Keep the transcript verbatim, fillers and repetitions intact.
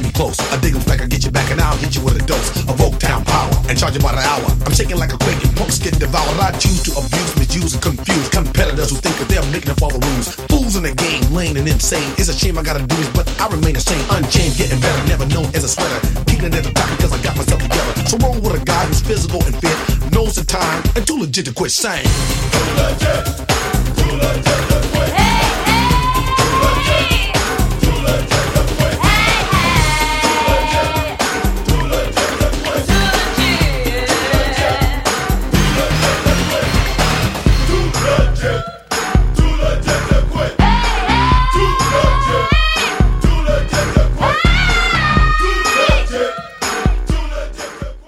play me close. I dig 'em back, I get you back, and I'll hit you with a dose of Oaktown power and charge you by the hour. I'm shaking like a quake and punks get devoured. I choose to abuse, misuse, and confuse competitors who think that they're making up all the rules. Fools in the game, lame and insane. It's a shame I gotta do this, but I remain the same. Unchained, getting better, never known as a sweater. Keeping it at the top because I got myself together. So roll with a guy who's physical and fit, knows the time, and too legit to quit saying. Too legit.